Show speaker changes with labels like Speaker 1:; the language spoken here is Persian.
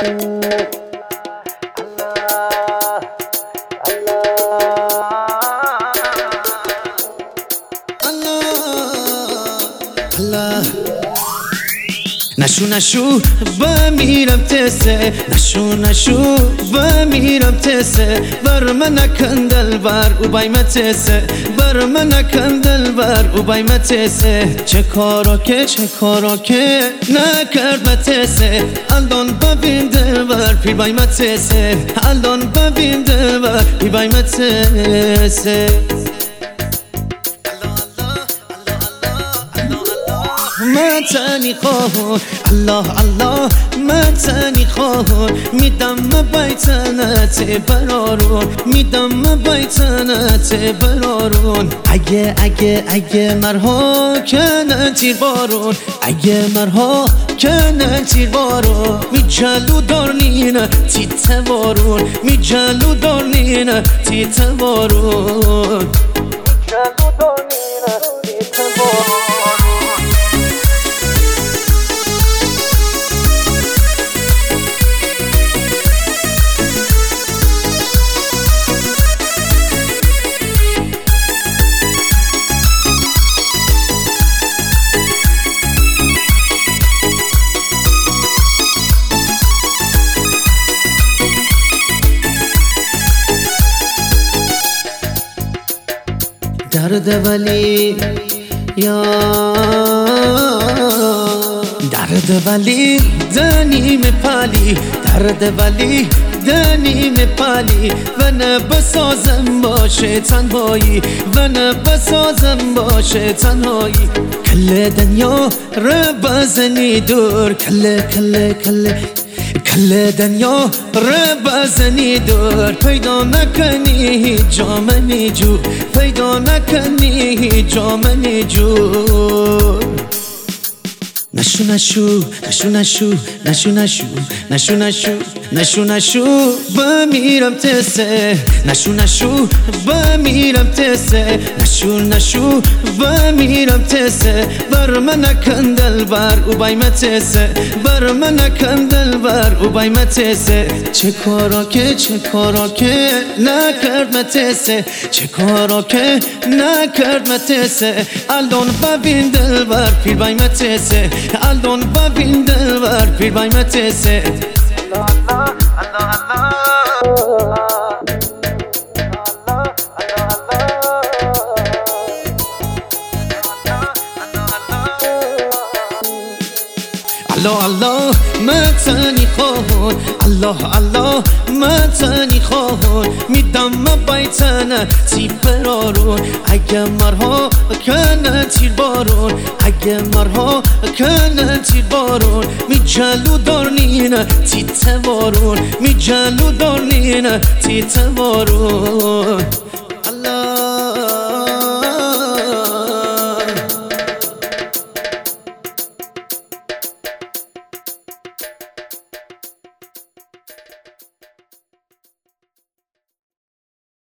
Speaker 1: نشو بمیرم تسه نشو بمیرم تسه بر من کندل بر او بایمه تسه بر من کندل بر او بایمه تسه چه کارا که نکرد متسه الان ببین دل بر پی بایمه تسه الان ببین دل بر پی بایمه تسه من تنی خواهون الله من تنی خواهون میدم بیتنت برارون میدم بیتنت برارون اگه مرها کنن تیر بارون اگه مرها کنن تیر بارون می جلو دارنین تیته بارون می جلو دارنین تیته بارون می جلو دارنین تیته بارون درد ولی یا درد ولی دنی مپالی درد ولی دنی مپالی و نه بسازم باشه تنهایی و نه بسازم باشه تنهایی کل دنیا رو بزنی دور کل دنیا رو بزنی دور پیدا نکنی هیچ جا منی جو پیدا نکنی هیچ جا منی جو نشو بمیرم تسه نشو بمیرم تسه نشو بمیرم تسه بر من کندل بر او بایمه تسه بر من کندل بر او بایمه تسه چه کارا که نکرد متسه چه کارا که نکرد متسه الان ببین دل بر پیر بایمه تسه الان ببین دل بر پیر بایمه تسه الله من تنی خواهون الله من تنی خواهون میدم بیتنه تی برارون اگه مرها کنن تیر بارون اگه مرها کنن تیر بارون می جلو دارنین تی توارون می جلو دارنین تی توارون